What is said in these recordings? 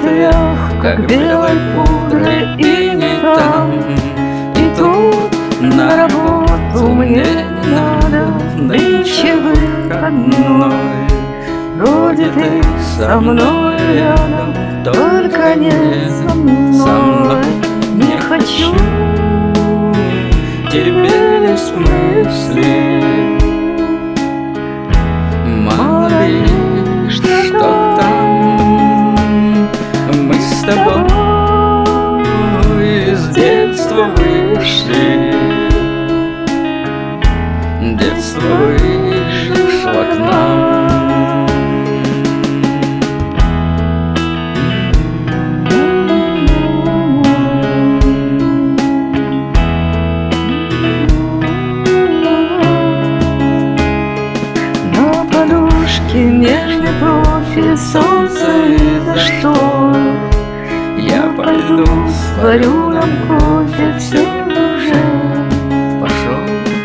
ветвях, как белой пудрой, и не там, и тут. На работу мне не надо, нынче выходной. Вроде ты со мной рядом, только не со мной. Не хочу тебе лишь мысли, мало ли что там. Мы с тобой из детства вышли, детство вышло к нам. На подушке нежный профиль, солнце и дождь. Я пойду сварю нам кофе, все уже пошел.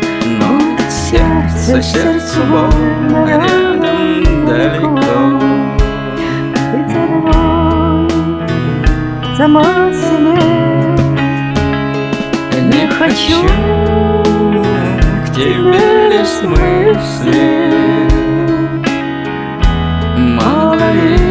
Сердцу больно рядом далеко. Быть одной сама себе не хочу. К тебе лишь мысли, мало ли